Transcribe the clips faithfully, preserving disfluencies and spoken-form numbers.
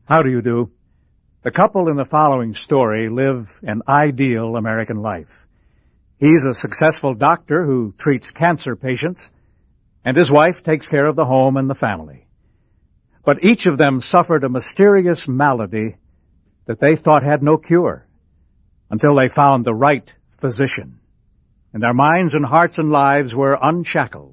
How do you do? The couple in the following story live an ideal American life. He's a successful doctor who treats cancer patients, and his wife takes care of the home and the family. But each of them suffered a mysterious malady that they thought had no cure until they found the right physician, and their minds and hearts and lives were unshackled.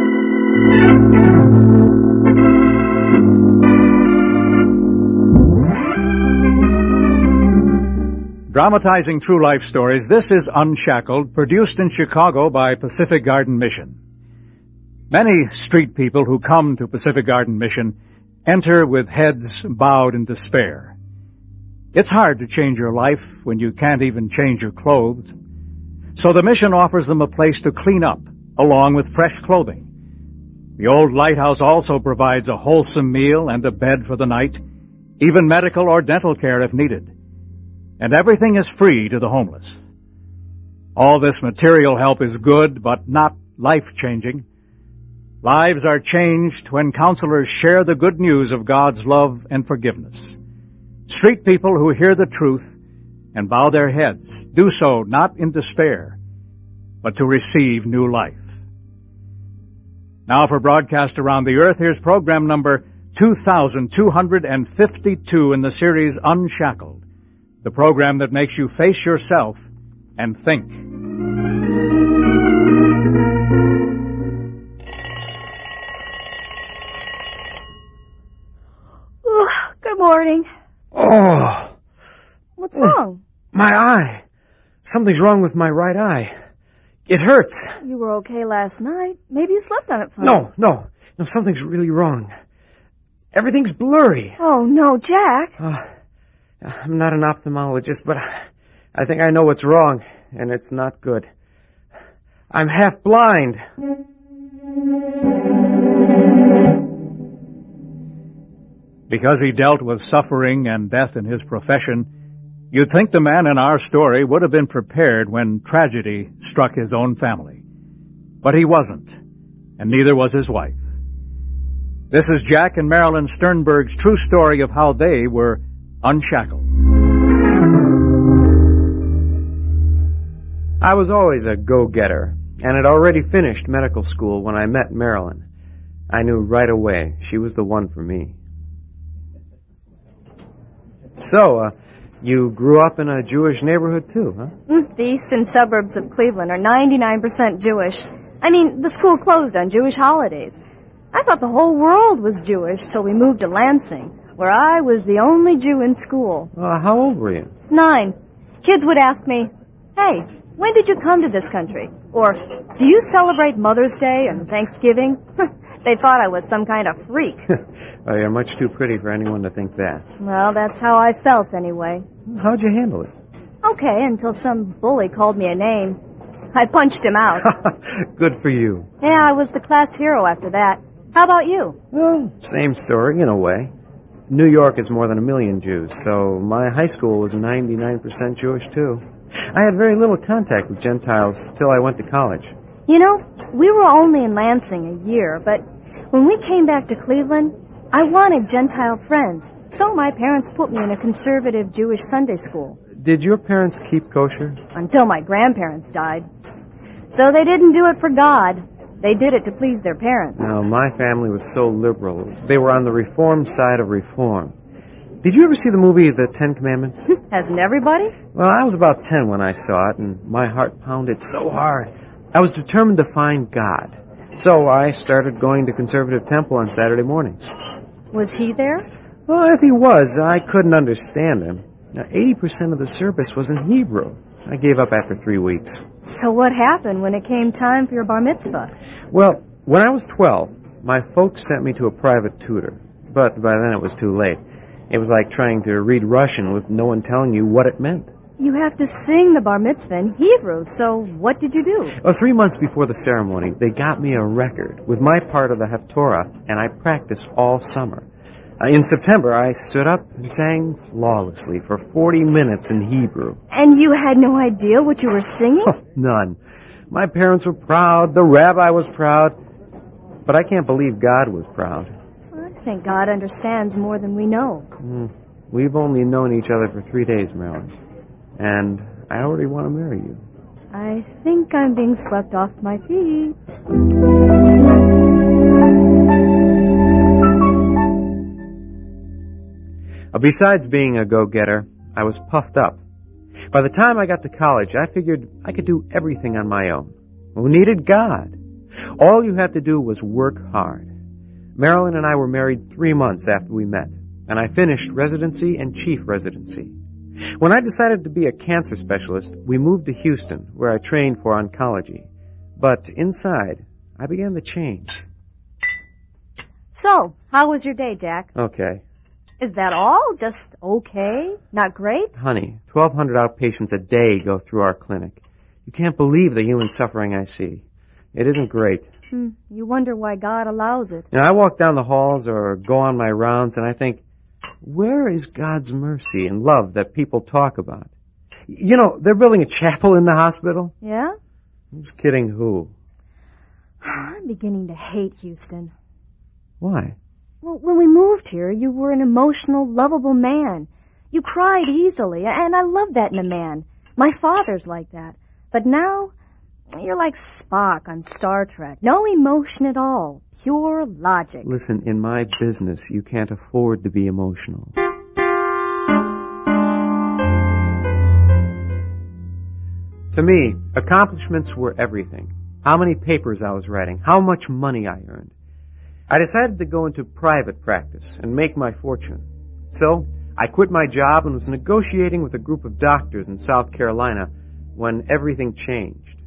Dramatizing true life stories, this is Unshackled, produced in Chicago by Pacific Garden Mission. Many street people who come to Pacific Garden Mission enter with heads bowed in despair. It's hard to change your life when you can't even change your clothes. So the mission offers them a place to clean up, along with fresh clothing. The old lighthouse also provides a wholesome meal and a bed for the night, even medical or dental care if needed. And everything is free to the homeless. All this material help is good, but not life-changing. Lives are changed when counselors share the good news of God's love and forgiveness. Street people who hear the truth and bow their heads do so not in despair, but to receive new life. Now for broadcast around the earth, here's program number two thousand two hundred fifty-two in the series Unshackled, the program that makes you face yourself and think. Ooh, good morning. Oh. What's wrong? My eye. Something's wrong with my right eye. It hurts. You were okay last night. Maybe you slept on it fine. No, no. No, something's really wrong. Everything's blurry. Oh, no, Jack. Uh, I'm not an ophthalmologist, but I think I know what's wrong, and it's not good. I'm half blind. Because he dealt with suffering and death in his profession, you'd think the man in our story would have been prepared when tragedy struck his own family. But he wasn't, and neither was his wife. This is Jack and Marilyn Sternberg's true story of how they were unshackled. I was always a go-getter, and had already finished medical school when I met Marilyn. I knew right away she was the one for me. So, uh, you grew up in a Jewish neighborhood too, huh? Mm, the eastern suburbs of Cleveland are ninety-nine percent Jewish. I mean, the school closed on Jewish holidays. I thought the whole world was Jewish till we moved to Lansing, where I was the only Jew in school. Uh, how old were you? Nine. Kids would ask me, hey, when did you come to this country? Or, do you celebrate Mother's Day and Thanksgiving? They thought I was some kind of freak. Well, you're much too pretty for anyone to think that. Well, that's how I felt anyway. How'd you handle it? Okay, until some bully called me a name. I punched him out. Good for you. Yeah, I was the class hero after that. How about you? Well, same story in a way. New York is more than a million Jews, so my high school was ninety-nine percent Jewish too. I had very little contact with Gentiles till I went to college. You know, we were only in Lansing a year, but when we came back to Cleveland, I wanted Gentile friends, so my parents put me in a conservative Jewish Sunday school. Did your parents keep kosher? Until my grandparents died. So they didn't do it for God. They did it to please their parents. No, my family was so liberal. They were on the reform side of reform. Did you ever see the movie The Ten Commandments? Hasn't everybody? Well, I was about ten when I saw it, and my heart pounded so hard. I was determined to find God. So I started going to Conservative Temple on Saturday mornings. Was he there? Well, if he was, I couldn't understand him. Now, eighty percent of the service was in Hebrew. I gave up after three weeks. So what happened when it came time for your bar mitzvah? Well, when I was twelve, my folks sent me to a private tutor. But by then it was too late. It was like trying to read Russian with no one telling you what it meant. You have to sing the bar mitzvah in Hebrew, so what did you do? Well, three months before the ceremony, they got me a record with my part of the Haftorah, and I practiced all summer. Uh, in September, I stood up and sang flawlessly for forty minutes in Hebrew. And you had no idea what you were singing? Oh, none. My parents were proud, the rabbi was proud, but I can't believe God was proud. I think God understands more than we know. Mm, We've only known each other for three days, Marilyn. And I already want to marry you. I think I'm being swept off my feet. Besides being a go-getter, I was puffed up. By the time I got to college, I figured I could do everything on my own. Who needed God? All you had to do was work hard. Marilyn and I were married three months after we met, and I finished residency and chief residency. When I decided to be a cancer specialist, we moved to Houston, where I trained for oncology. But inside, I began to change. So, how was your day, Jack? Okay. Is that all? Just okay? Not great? Honey, twelve hundred outpatients a day go through our clinic. You can't believe the human suffering I see. It isn't great. Hmm. You wonder why God allows it. You know, I walk down the halls or go on my rounds and I think, where is God's mercy and love that people talk about? You know, they're building a chapel in the hospital. Yeah? Who's kidding who? I'm beginning to hate Houston. Why? Well, when we moved here, you were an emotional, lovable man. You cried easily, and I love that in a man. My father's like that. But now, you're like Spock on Star Trek. No emotion at all. Pure logic. Listen, in my business, you can't afford to be emotional. To me, accomplishments were everything. How many papers I was writing, how much money I earned. I decided to go into private practice and make my fortune. So, I quit my job and was negotiating with a group of doctors in South Carolina when everything changed.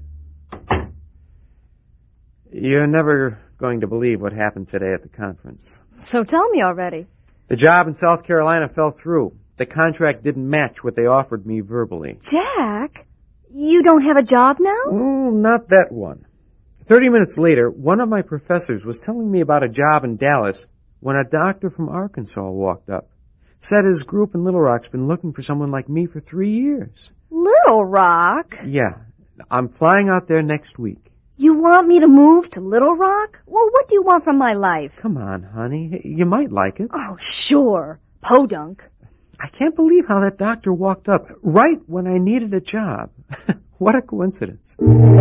You're never going to believe what happened today at the conference. So tell me already. The job in South Carolina fell through. The contract didn't match what they offered me verbally. Jack, you don't have a job now? Oh, not that one. Thirty minutes later, one of my professors was telling me about a job in Dallas when a doctor from Arkansas walked up. Said his group in Little Rock's been looking for someone like me for three years. Little Rock? Yeah. I'm flying out there next week. You want me to move to Little Rock? Well, what do you want from my life? Come on, honey. You might like it. Oh, sure. Podunk. I can't believe how that doctor walked up right when I needed a job. What a coincidence.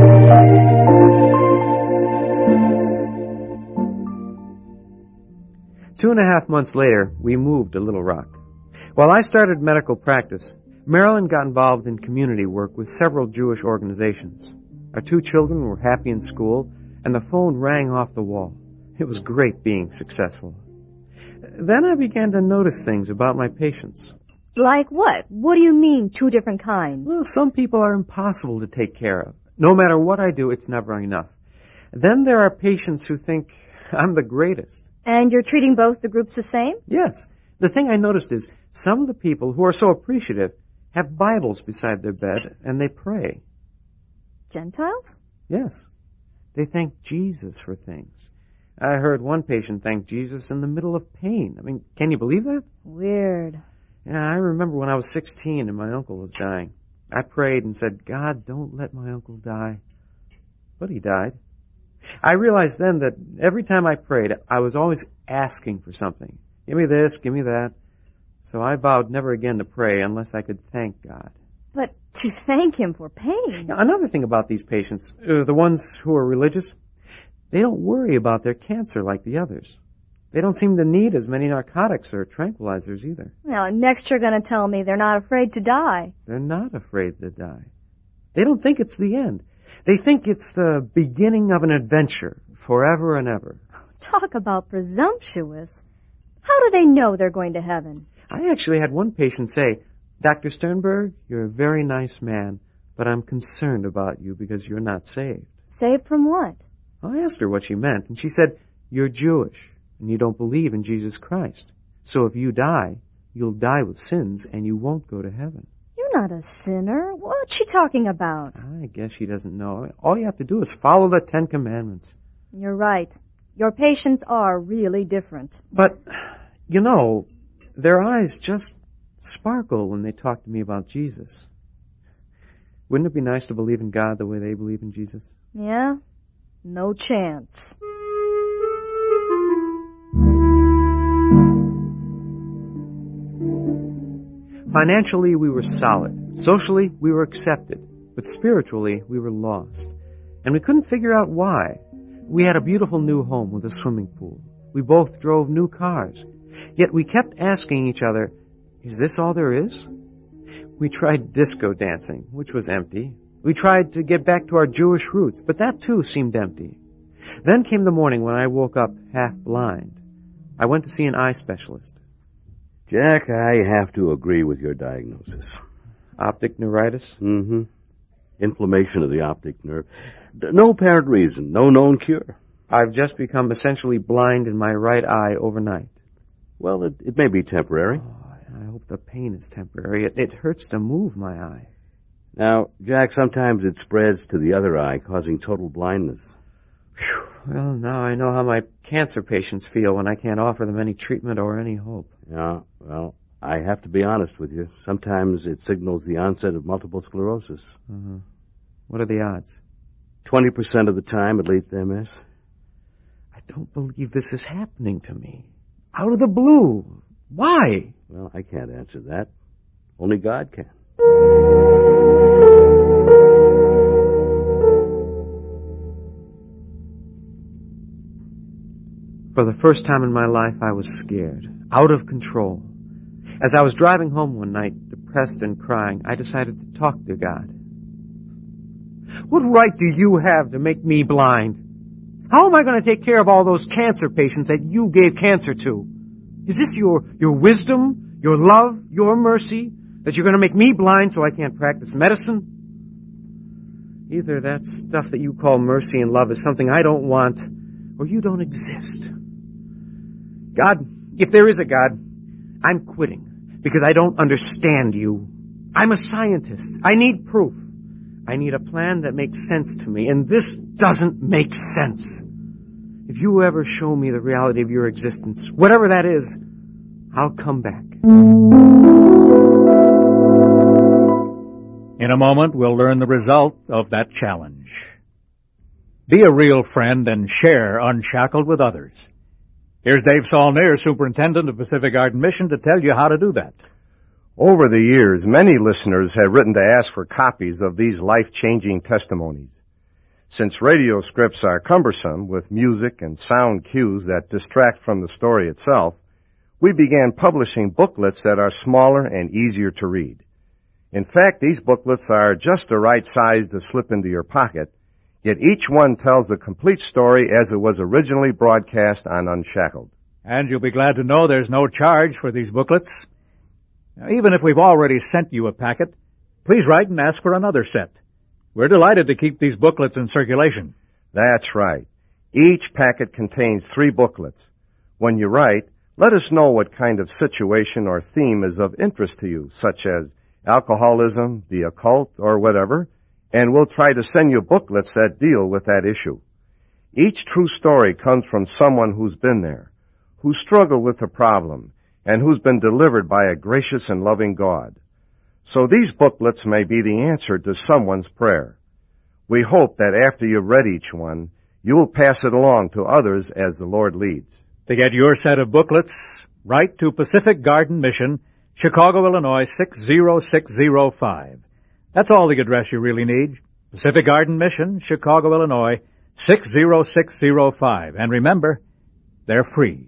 Two and a half months later, we moved to Little Rock. While I started medical practice, Marilyn got involved in community work with several Jewish organizations. Our two children were happy in school, and the phone rang off the wall. It was great being successful. Then I began to notice things about my patients. Like what? What do you mean, two different kinds? Well, some people are impossible to take care of. No matter what I do, it's never enough. Then there are patients who think I'm the greatest. And you're treating both the groups the same? Yes. The thing I noticed is some of the people who are so appreciative have Bibles beside their bed and they pray. Gentiles? Yes. They thank Jesus for things. I heard one patient thank Jesus in the middle of pain. I mean, can you believe that? Weird. Yeah, I remember when I was sixteen and my uncle was dying. I prayed and said, God, don't let my uncle die. But he died. I realized then that every time I prayed, I was always asking for something. Give me this, give me that. So I vowed never again to pray unless I could thank God. But to thank him for pain. Now, another thing about these patients, uh, the ones who are religious, they don't worry about their cancer like the others. They don't seem to need as many narcotics or tranquilizers either. Now, next you're going to tell me they're not afraid to die. They're not afraid to die. They don't think it's the end. They think it's the beginning of an adventure, forever and ever. Talk about presumptuous. How do they know they're going to heaven? I actually had one patient say, Doctor Sternberg, you're a very nice man, but I'm concerned about you because you're not saved. Saved from what? I asked her what she meant, and she said, you're Jewish, and you don't believe in Jesus Christ. So if you die, you'll die with sins, and you won't go to heaven. You're not a sinner. What's she talking about? I guess she doesn't know. All you have to do is follow the Ten Commandments. You're right. Your patients are really different. But, you know, their eyes just sparkle when they talk to me about Jesus. Wouldn't it be nice to believe in God the way they believe in Jesus? Yeah? No chance. Financially, we were solid. Socially, we were accepted. But spiritually, we were lost. And we couldn't figure out why. We had a beautiful new home with a swimming pool. We both drove new cars. Yet we kept asking each other, is this all there is? We tried disco dancing, which was empty. We tried to get back to our Jewish roots, but that too seemed empty. Then came the morning when I woke up half blind. I went to see an eye specialist. Jack, I have to agree with your diagnosis. Optic neuritis? Mm-hmm. Inflammation of the optic nerve. No apparent reason, no known cure. I've just become essentially blind in my right eye overnight. Well, it, it may be temporary. Oh, I hope the pain is temporary. It, it hurts to move my eye. Now, Jack, sometimes it spreads to the other eye, causing total blindness. Whew. Well, now I know how my cancer patients feel when I can't offer them any treatment or any hope. Yeah, well, I have to be honest with you. Sometimes it signals the onset of multiple sclerosis. Uh-huh. What are the odds? Twenty percent of the time it leads to M S. I don't believe this is happening to me. Out of the blue. Why? Well, I can't answer that. Only God can. For the first time in my life, I was scared, out of control. As I was driving home one night, depressed and crying, I decided to talk to God. What right do you have to make me blind? How am I going to take care of all those cancer patients that you gave cancer to? Is this your, your wisdom, your love, your mercy, that you're going to make me blind so I can't practice medicine? Either that stuff that you call mercy and love is something I don't want, or you don't exist. God, if there is a God, I'm quitting because I don't understand you. I'm a scientist. I need proof. I need a plan that makes sense to me, and this doesn't make sense. If you ever show me the reality of your existence, whatever that is, I'll come back. In a moment, we'll learn the result of that challenge. Be a real friend and share Unshackled with others. Here's Dave Saulnier, Superintendent of Pacific Garden Mission, to tell you how to do that. Over the years, many listeners have written to ask for copies of these life-changing testimonies. Since radio scripts are cumbersome with music and sound cues that distract from the story itself, we began publishing booklets that are smaller and easier to read. In fact, these booklets are just the right size to slip into your pocket, yet each one tells the complete story as it was originally broadcast on Unshackled. And you'll be glad to know there's no charge for these booklets. Now, even if we've already sent you a packet, please write and ask for another set. We're delighted to keep these booklets in circulation. That's right. Each packet contains three booklets. When you write, let us know what kind of situation or theme is of interest to you, such as alcoholism, the occult, or whatever, and we'll try to send you booklets that deal with that issue. Each true story comes from someone who's been there, who struggled with the problem, and who's been delivered by a gracious and loving God. So these booklets may be the answer to someone's prayer. We hope that after you've read each one, you will pass it along to others as the Lord leads. To get your set of booklets, write to Pacific Garden Mission, Chicago, Illinois, six zero six zero five. That's all the address you really need. Pacific Garden Mission, Chicago, Illinois, six zero six zero five. And remember, they're free.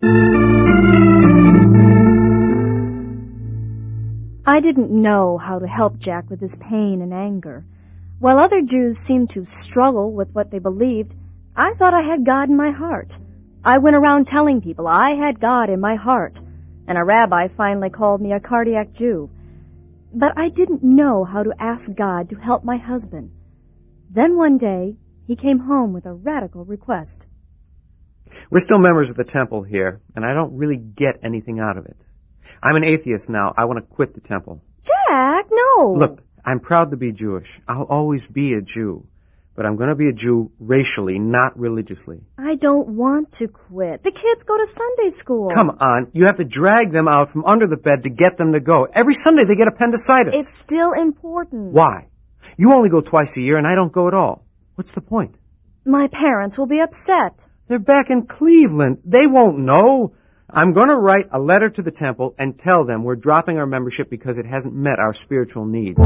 I didn't know how to help Jack with his pain and anger. While other Jews seemed to struggle with what they believed, I thought I had God in my heart. I went around telling people I had God in my heart, and a rabbi finally called me a cardiac Jew. But I didn't know how to ask God to help my husband. Then one day, he came home with a radical request. We're still members of the temple here, and I don't really get anything out of it. I'm an atheist now. I want to quit the temple. Jack, no! Look, I'm proud to be Jewish. I'll always be a Jew. But I'm going to be a Jew racially, not religiously. I don't want to quit. The kids go to Sunday school. Come on. You have to drag them out from under the bed to get them to go. Every Sunday they get appendicitis. It's still important. Why? You only go twice a year and I don't go at all. What's the point? My parents will be upset. They're back in Cleveland. They won't know. I'm going to write a letter to the temple and tell them we're dropping our membership because it hasn't met our spiritual needs.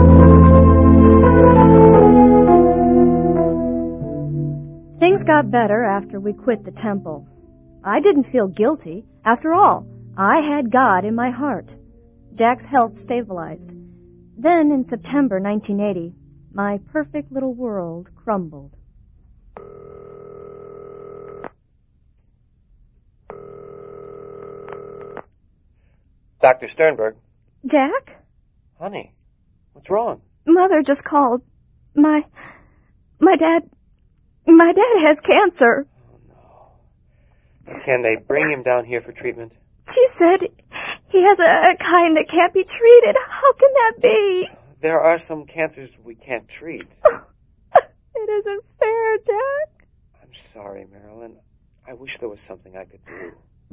Things got better after we quit the temple. I didn't feel guilty. After all, I had God in my heart. Jack's health stabilized. Then, in September nineteen eighty, my perfect little world crumbled. Doctor Sternberg. Jack? Honey, what's wrong? Mother just called. My... my dad... my dad has cancer. Oh, no. Can they bring him down here for treatment? She said he has a, a kind that can't be treated. How can that be? There are some cancers we can't treat. It isn't fair, Jack. I'm sorry, Marilyn. I wish there was something I could do.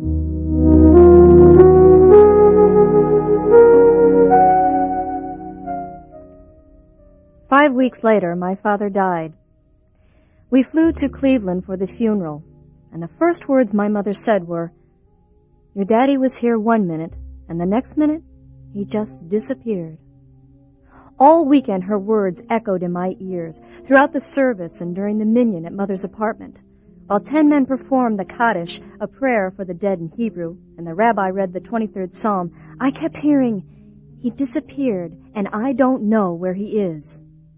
Five weeks later, my father died. We flew to Cleveland for the funeral, and the first words my mother said were, "Your daddy was here one minute, and the next minute, he just disappeared." All weekend, her words echoed in my ears, throughout the service and during the minyan at Mother's apartment. While ten men performed the Kaddish, a prayer for the dead in Hebrew, and the rabbi read the twenty-third Psalm, I kept hearing, "He disappeared, and I don't know where he is."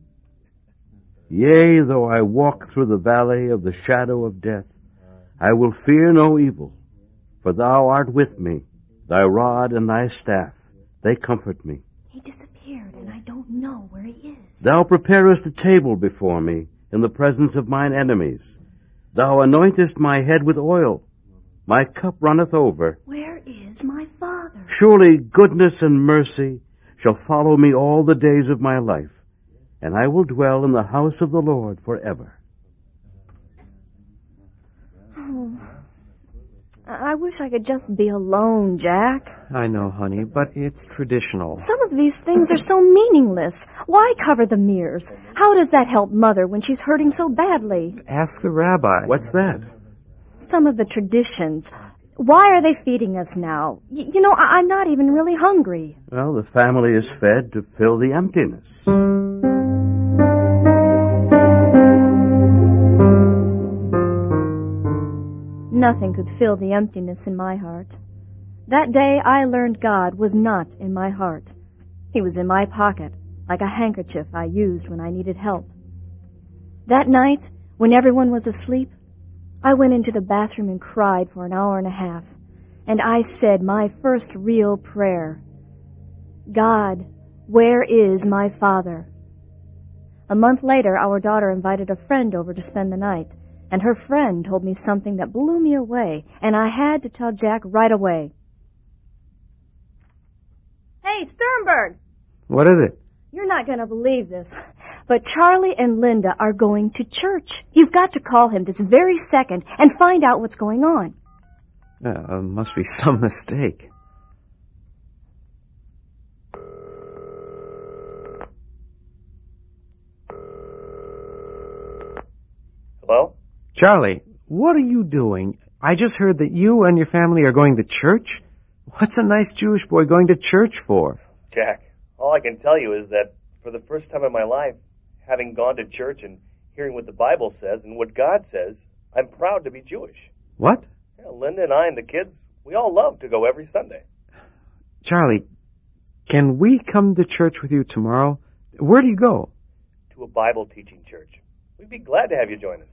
Yea, though I walk through the valley of the shadow of death, I will fear no evil, for thou art with me. Thy rod and thy staff, they comfort me. He disappeared, and I don't know where he is. Thou preparest a table before me in the presence of mine enemies. Thou anointest my head with oil. My cup runneth over. Where is my father? Surely goodness and mercy shall follow me all the days of my life, and I will dwell in the house of the Lord forever. Oh, I wish I could just be alone, Jack. I know, honey, but it's traditional. Some of these things are so meaningless. Why cover the mirrors? How does that help Mother when she's hurting so badly? Ask the rabbi. What's that? Some of the traditions. Why are they feeding us now? Y- you know, I- I'm not even really hungry. Well, the family is fed to fill the emptiness. Nothing could fill the emptiness in my heart. That day I learned God was not in my heart. He was in my pocket, like a handkerchief I used when I needed help. That night, when everyone was asleep, I went into the bathroom and cried for an hour and a half, and I said my first real prayer. God, where is my father? A month later, our daughter invited a friend over to spend the night, and her friend told me something that blew me away, and I had to tell Jack right away. Hey, Sternberg! What is it? You're not going to believe this, but Charlie and Linda are going to church. You've got to call him this very second and find out what's going on. Uh, must be some mistake. Hello? Charlie, what are you doing? I just heard that you and your family are going to church. What's a nice Jewish boy going to church for? Jack, all I can tell you is that for the first time in my life, having gone to church and hearing what the Bible says and what God says, I'm proud to be Jewish. What? Yeah, Linda and I and the kids, we all love to go every Sunday. Charlie, can we come to church with you tomorrow? Where do you go? To a Bible teaching church. We'd be glad to have you join us.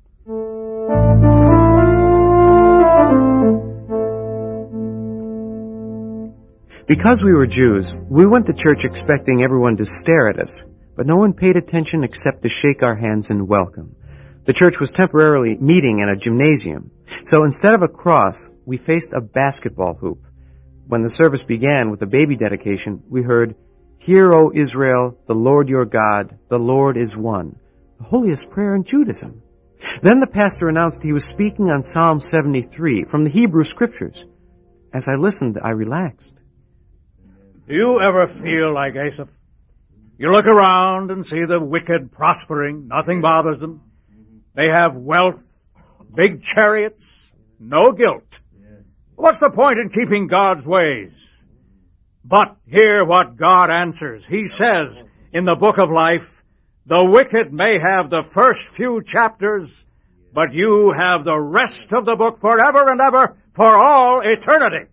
Because we were Jews, we went to church expecting everyone to stare at us, but no one paid attention except to shake our hands and welcome. The church was temporarily meeting in a gymnasium, so instead of a cross, we faced a basketball hoop. When the service began with the baby dedication, we heard, "Hear, O Israel, the Lord your God, the Lord is one," the holiest prayer in Judaism. Then the pastor announced he was speaking on Psalm seventy-three from the Hebrew Scriptures. As I listened, I relaxed. Do you ever feel like Asaph? You look around and see the wicked prospering. Nothing bothers them. They have wealth, big chariots, no guilt. What's the point in keeping God's ways? But hear what God answers. He says in the book of life, the wicked may have the first few chapters, but you have the rest of the book forever and ever, for all eternity.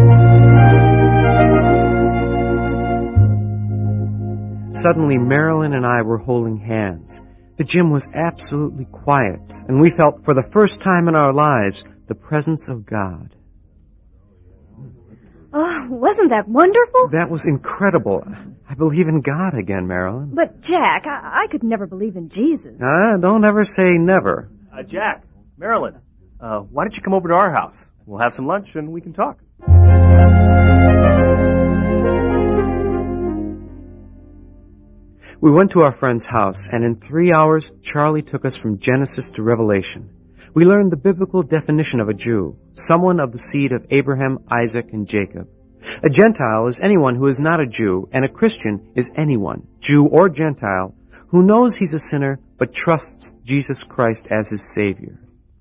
Suddenly, Marilyn and I were holding hands. The gym was absolutely quiet, and we felt for the first time in our lives the presence of God. Oh, wasn't that wonderful? That was incredible. I believe in God again, Marilyn. But, Jack, I, I could never believe in Jesus. Ah, don't ever say never. Uh, Jack, Marilyn, uh, why don't you come over to our house? We'll have some lunch and we can talk. We went to our friend's house, and in three hours, Charlie took us from Genesis to Revelation. We learned the biblical definition of a Jew, someone of the seed of Abraham, Isaac, and Jacob. A Gentile is anyone who is not a Jew, and a Christian is anyone, Jew or Gentile, who knows he's a sinner but trusts Jesus Christ as his Savior.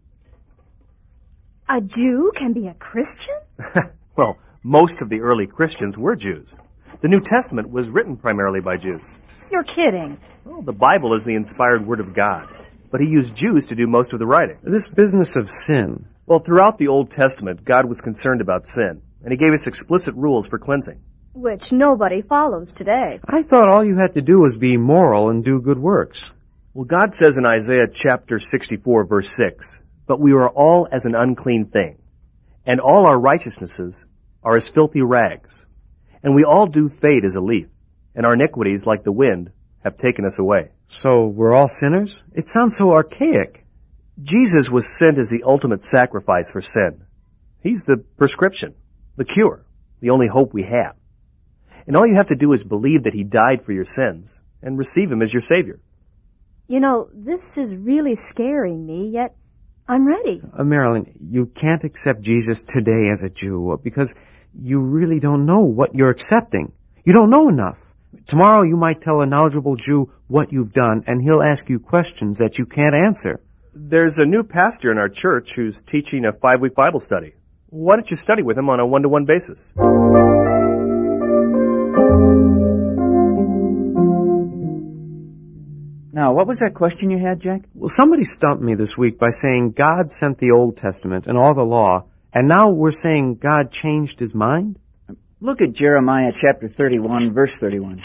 A Jew can be a Christian? Well, most of the early Christians were Jews. The New Testament was written primarily by Jews. You're kidding. Well, the Bible is the inspired Word of God, but he used Jews to do most of the writing. This business of sin. Well, throughout the Old Testament, God was concerned about sin, and he gave us explicit rules for cleansing. Which nobody follows today. I thought all you had to do was be moral and do good works. Well, God says in Isaiah chapter sixty-four, verse six, "But we are all as an unclean thing, and all our righteousnesses are as filthy rags. And we all do fade as a leaf, and our iniquities, like the wind, have taken us away." So we're all sinners? It sounds so archaic. Jesus was sent as the ultimate sacrifice for sin. He's the prescription, the cure, the only hope we have. And all you have to do is believe that he died for your sins and receive him as your Savior. You know, this is really scaring me, yet I'm ready. Uh, Marilyn, you can't accept Jesus today as a Jew because you really don't know what you're accepting. You don't know enough. Tomorrow you might tell a knowledgeable Jew what you've done, and he'll ask you questions that you can't answer. There's a new pastor in our church who's teaching a five-week Bible study. Why don't you study with him on a one-to-one basis? Now, what was that question you had, Jack? Well, somebody stumped me this week by saying God sent the Old Testament and all the law, and now we're saying God changed his mind? Look at Jeremiah chapter thirty-one, verse thirty-one.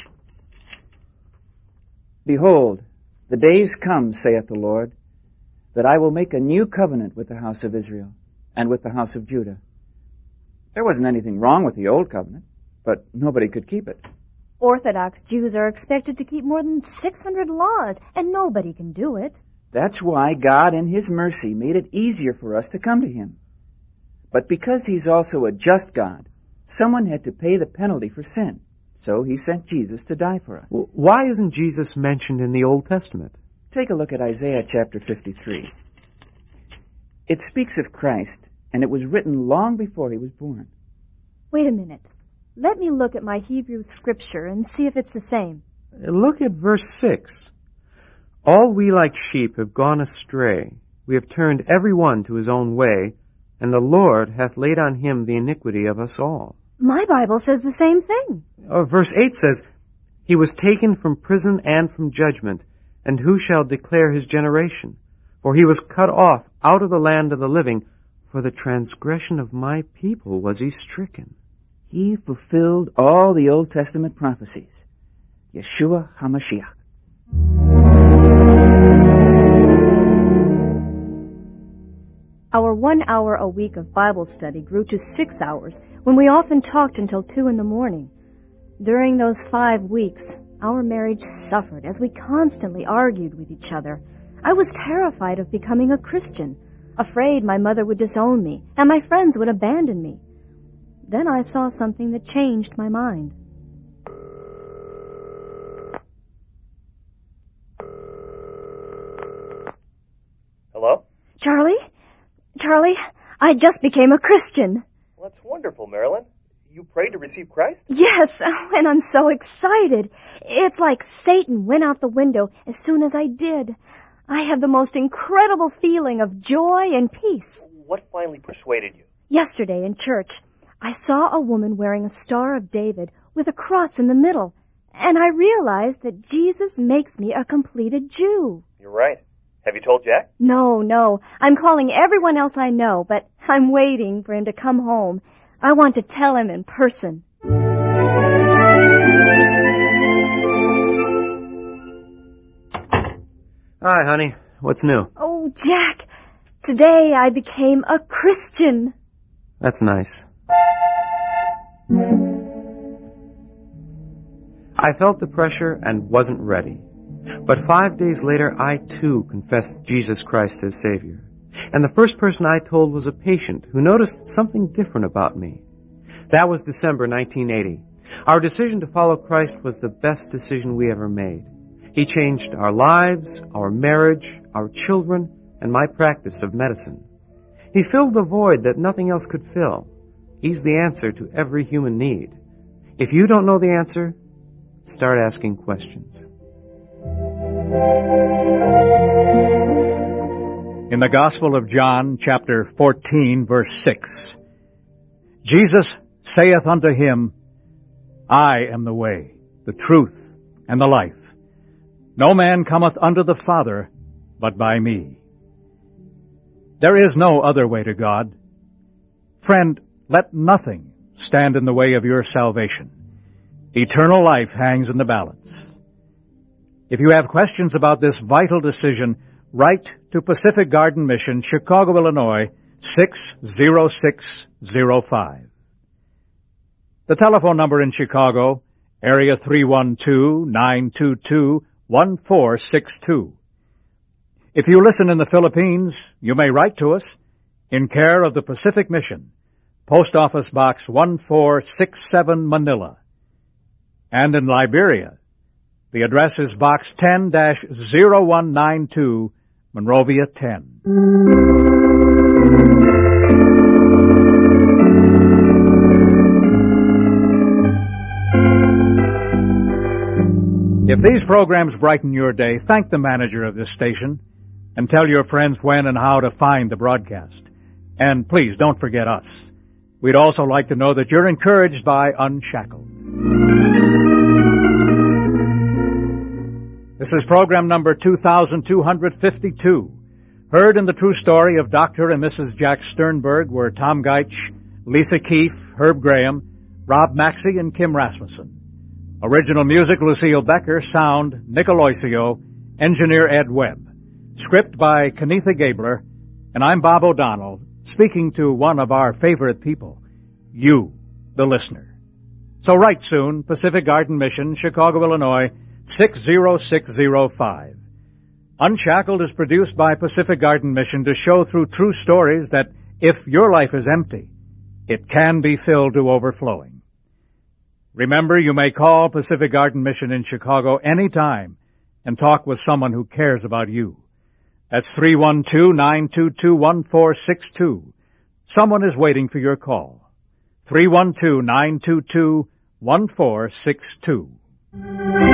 "Behold, the days come, saith the Lord, that I will make a new covenant with the house of Israel and with the house of Judah." There wasn't anything wrong with the old covenant, but nobody could keep it. Orthodox Jews are expected to keep more than six hundred laws, and nobody can do it. That's why God in his mercy made it easier for us to come to him. But because he's also a just God, someone had to pay the penalty for sin. So he sent Jesus to die for us. Well, why isn't Jesus mentioned in the Old Testament? Take a look at Isaiah chapter fifty-three. It speaks of Christ, and it was written long before he was born. Wait a minute. Let me look at my Hebrew scripture and see if it's the same. Look at verse six. "All we like sheep have gone astray. We have turned every one to his own way, and the Lord hath laid on him the iniquity of us all." My Bible says the same thing. Uh, verse eight says, "He was taken from prison and from judgment, and who shall declare his generation? For he was cut off out of the land of the living. For the transgression of my people was he stricken." He fulfilled all the Old Testament prophecies. Yeshua HaMashiach. Our one hour a week of Bible study grew to six hours when we often talked until two in the morning. During those five weeks, our marriage suffered as we constantly argued with each other. I was terrified of becoming a Christian, afraid my mother would disown me and my friends would abandon me. Then I saw something that changed my mind. Hello? Charlie? Charlie, I just became a Christian. Well, that's wonderful, Marilyn. You prayed to receive Christ? Yes, and I'm so excited. It's like Satan went out the window as soon as I did. I have the most incredible feeling of joy and peace. What finally persuaded you? Yesterday in church, I saw a woman wearing a Star of David with a cross in the middle, and I realized that Jesus makes me a completed Jew. You're right. Have you told Jack? No, no. I'm calling everyone else I know, but I'm waiting for him to come home. I want to tell him in person. Hi, honey. What's new? Oh, Jack, today I became a Christian. That's nice. I felt the pressure and wasn't ready. But five days later, I too confessed Jesus Christ as Savior. And the first person I told was a patient who noticed something different about me. That was December nineteen eighty. Our decision to follow Christ was the best decision we ever made. He changed our lives, our marriage, our children, and my practice of medicine. He filled the void that nothing else could fill. He's the answer to every human need. If you don't know the answer, start asking questions. In the Gospel of John, chapter fourteen, verse six, Jesus saith unto him, I am the way, the truth, and the life. No man cometh unto the Father but by me. There is no other way to God. Friend, let nothing stand in the way of your salvation. Eternal life hangs in the balance. If you have questions about this vital decision, write to Pacific Garden Mission, Chicago, Illinois, six zero six zero five. The telephone number in Chicago, area three one two, nine two two, one four six two. If you listen in the Philippines, you may write to us in care of the Pacific Mission, Post Office Box one four six seven, Manila. And in Liberia, the address is Box ten zero one nine two, Monrovia ten. If these programs brighten your day, thank the manager of this station and tell your friends when and how to find the broadcast. And please don't forget us. We'd also like to know that you're encouraged by Unshackled. This is program number two thousand two hundred fifty-two. Heard in the true story of Doctor and Missus Jack Sternberg were Tom Geitch, Lisa Keefe, Herb Graham, Rob Maxey, and Kim Rasmussen. Original music, Lucille Becker. Sound, Nick Aloisio. Engineer, Ed Webb. Script by Kenitha Gabler. And I'm Bob O'Donnell, speaking to one of our favorite people, you, the listener. So write soon, Pacific Garden Mission, Chicago, Illinois, six zero six zero five. Unshackled is produced by Pacific Garden Mission to show through true stories that if your life is empty, it can be filled to overflowing. Remember, you may call Pacific Garden Mission in Chicago anytime and talk with someone who cares about you. That's three one two, nine two two, one four six two. Someone is waiting for your call. three one two, nine two two, one four six two.